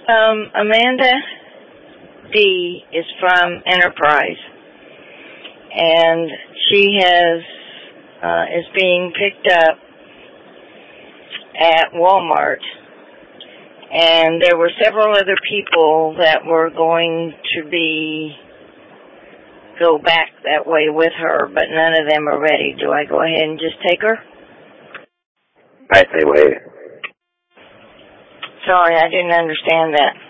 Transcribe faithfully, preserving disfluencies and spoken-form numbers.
Um, Amanda D is from Enterprise, and she has uh, is being picked up at Walmart, and there were several other people that were going to be go back that way with her, but none of them are ready. Do I go ahead and just take her? I say wait. Sorry, I didn't understand that.